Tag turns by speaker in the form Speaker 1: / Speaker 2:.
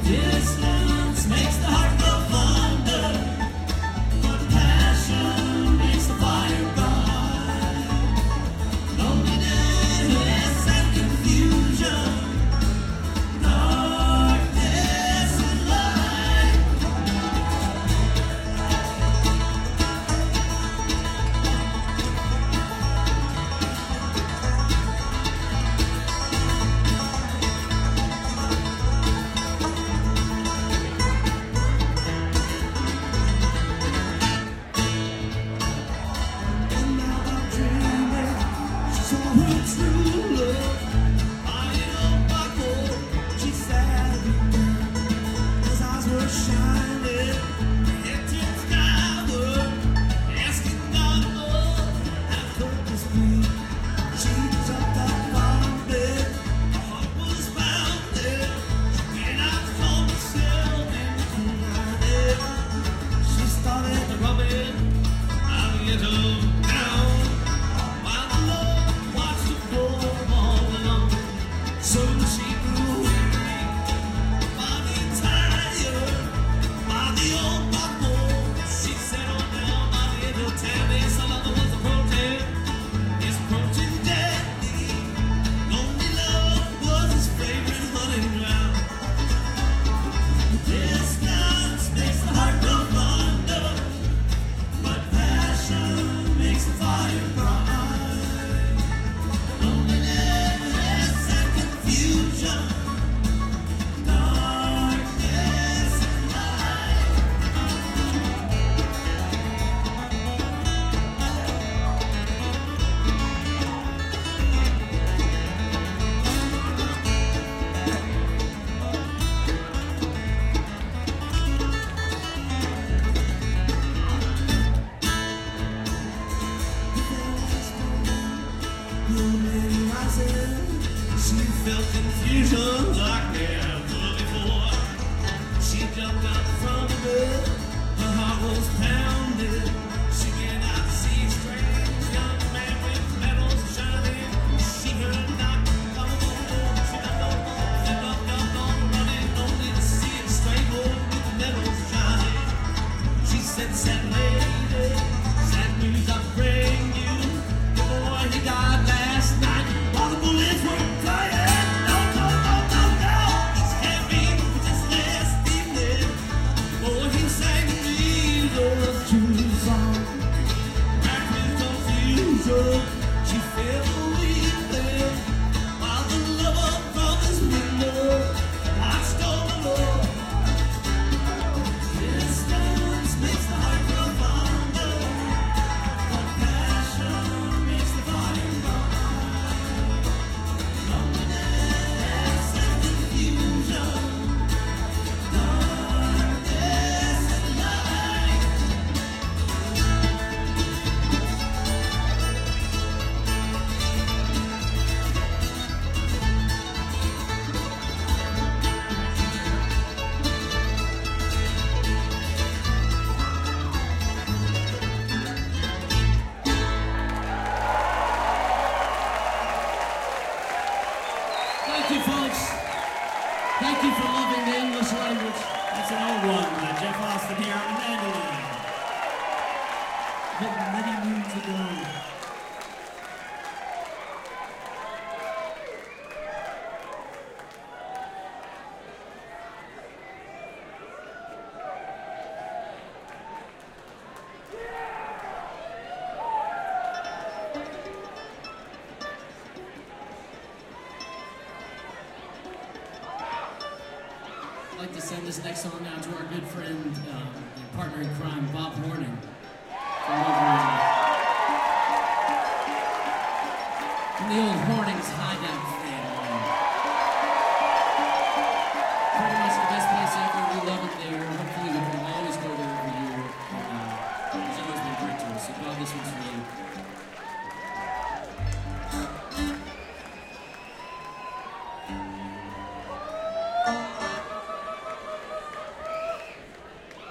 Speaker 1: Distance makes the heart go fonder, but passion makes the fire burn. Loneliness and confusion, darkness and light. And now I'm dreaming, she saw her true love. Lying on my board, she sat there. Those eyes were shining, head turned skyward, asking God, Lord, how could this be? She jumped up from bed, her heart was pounding. She ran out from herself into the night. She started rubbing out the edge of town, while the Lord watched her go all alone. So she grew weary, body tired, by the old backboard. She settled down by the edge of town. Yes, another was approaching. It's approaching deadly. Lonely love was his favorite hunting ground. Distance makes the heart go fonder, but passion makes the fire burn. Loneliness and confusion, darkness and light. She felt confusion like never before. She jumped out from the bed, her heart was pounding. She began out to see a strange young man with medals shining. She heard a knock on the door. She knocked on, running only to see a strange boy with the medals shining. She said, "Sad lady, sad news I bring you. The boy, he died last night while the bullets were flying. No, no, no, no, no. He's carrying just last evening. Oh, he sang me love true song. Wrapped in confusion, she fell weeping, while the lover from his window watched over her. Distance makes the heart grow fonder, but passion makes the fire burn. Loneliness and confusion, darkness and light. Thank you, folks. Thank you for loving the English language. That's an old one. Jeff Austin here on the mandolin. Written many moons ago. I'd like to send this next song out to our good friend and partner in crime, Bob Horning, from over in the old Hornings hideout.